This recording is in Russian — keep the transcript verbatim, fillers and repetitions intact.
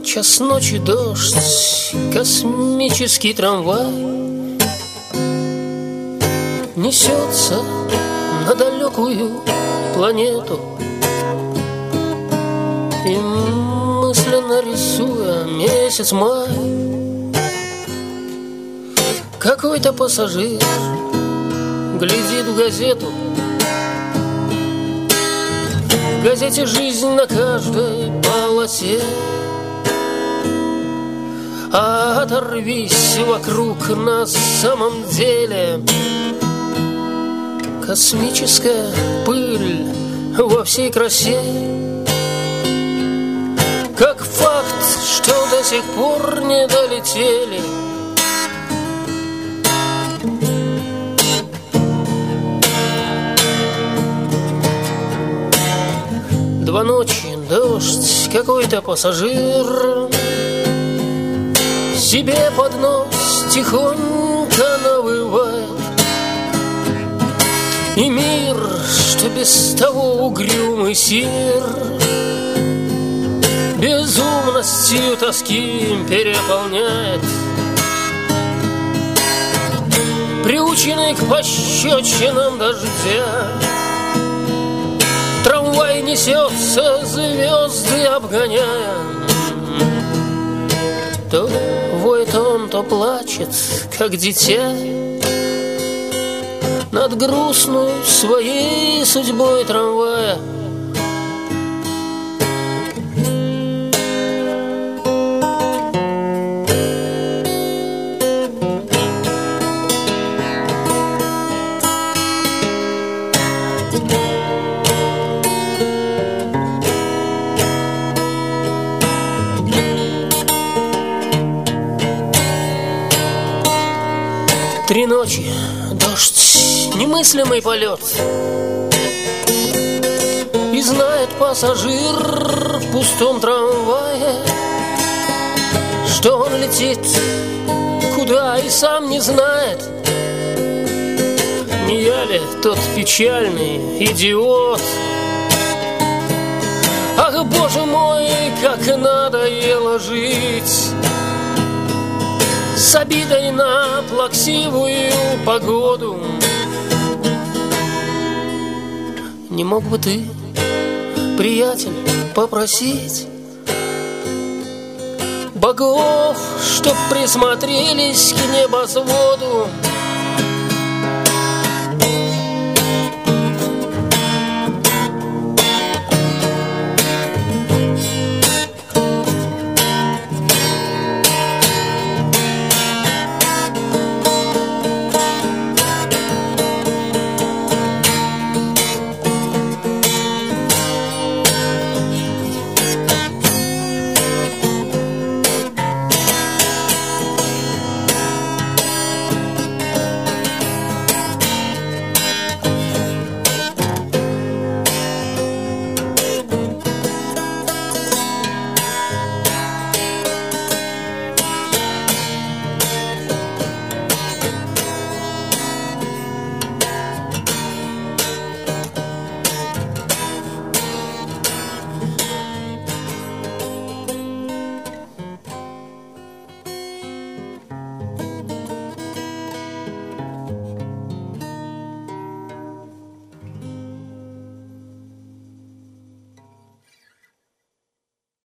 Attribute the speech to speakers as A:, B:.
A: Час ночи, дождь, космический трамвай несется на далекую планету, и мысленно рисуя месяц май, какой-то пассажир глядит в газету. В газете жизнь на каждой полосе, а оторвись вокруг на самом деле космическая пыль во всей красе. Как факт, что до сих пор не долетели два ночи, дождь, какой-то пассажир себе под нос тихонько навывает, и мир, что без того угрюмый сир, безумностью тоски переполняет. Приученный к пощечинам дождя, трамвай несется, звезды обгоняя. То воет он, то плачет, как дитя, над грустной своей судьбой трамвая. Три ночи, дождь, немыслимый полет, и знает пассажир в пустом трамвае, что он летит куда и сам не знает. Не я ли тот печальный идиот? Ах, боже мой, как надоело жить с обидой на плаксивую погоду. Не мог бы ты, приятель, попросить богов, чтоб присмотрелись к небосводу?